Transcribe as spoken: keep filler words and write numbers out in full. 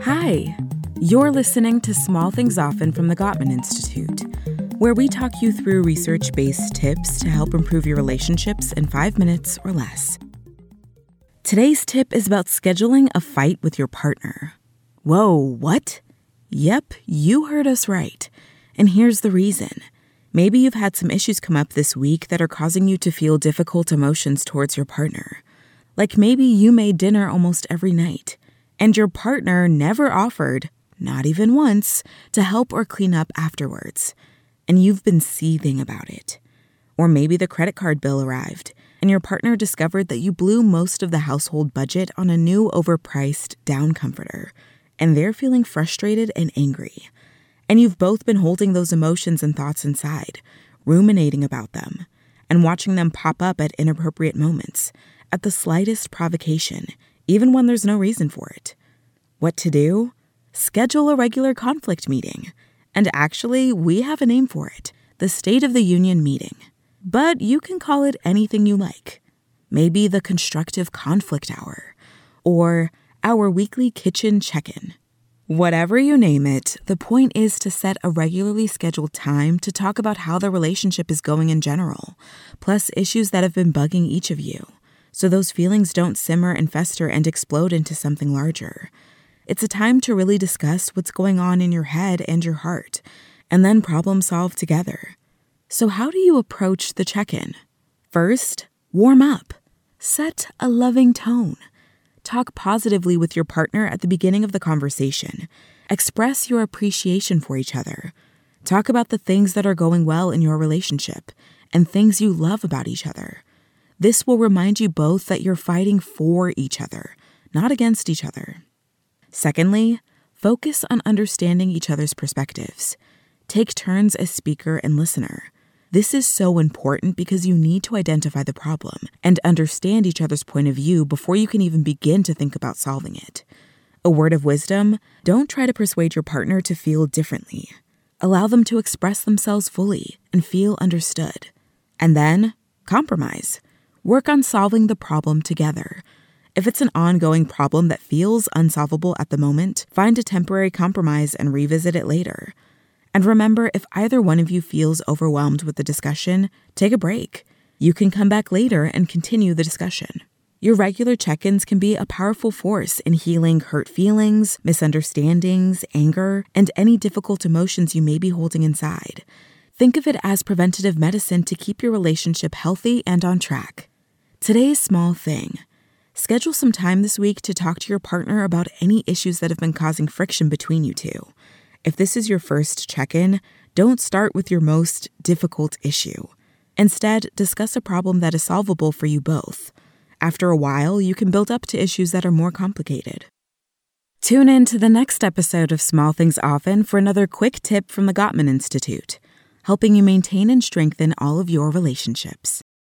Hi, you're listening to Small Things Often from the Gottman Institute, where we talk you through research-based tips to help improve your relationships in five minutes or less. Today's tip is about scheduling a fight with your partner. Whoa, what? Yep, you heard us right. And here's the reason. Maybe you've had some issues come up this week that are causing you to feel difficult emotions towards your partner. Like maybe you made dinner almost every night, and your partner never offered, not even once, to help or clean up afterwards, and you've been seething about it. Or maybe the credit card bill arrived, and your partner discovered that you blew most of the household budget on a new overpriced down comforter, and they're feeling frustrated and angry. And you've both been holding those emotions and thoughts inside, ruminating about them, and watching them pop up at inappropriate moments, at the slightest provocation, even when there's no reason for it. What to do? Schedule a regular conflict meeting. And actually, we have a name for it, the State of the Union meeting. But you can call it anything you like. Maybe the Constructive Conflict Hour, or our weekly kitchen check-in. Whatever you name it, the point is to set a regularly scheduled time to talk about how the relationship is going in general, plus issues that have been bugging each of you, so those feelings don't simmer and fester and explode into something larger. It's a time to really discuss what's going on in your head and your heart, and then problem solve together. So how do you approach the check-in? First, warm up. Set a loving tone. Talk positively with your partner at the beginning of the conversation. Express your appreciation for each other. Talk about the things that are going well in your relationship and things you love about each other. This will remind you both that you're fighting for each other, not against each other. Secondly, focus on understanding each other's perspectives. Take turns as speaker and listener. This is so important because you need to identify the problem and understand each other's point of view before you can even begin to think about solving it. A word of wisdom: don't try to persuade your partner to feel differently. Allow them to express themselves fully and feel understood. And then, compromise. Work on solving the problem together. If it's an ongoing problem that feels unsolvable at the moment, find a temporary compromise and revisit it later. And remember, if either one of you feels overwhelmed with the discussion, take a break. You can come back later and continue the discussion. Your regular check-ins can be a powerful force in healing hurt feelings, misunderstandings, anger, and any difficult emotions you may be holding inside. Think of it as preventative medicine to keep your relationship healthy and on track. Today's small thing. Schedule some time this week to talk to your partner about any issues that have been causing friction between you two. If this is your first check-in, don't start with your most difficult issue. Instead, discuss a problem that is solvable for you both. After a while, you can build up to issues that are more complicated. Tune in to the next episode of Small Things Often for another quick tip from the Gottman Institute, helping you maintain and strengthen all of your relationships.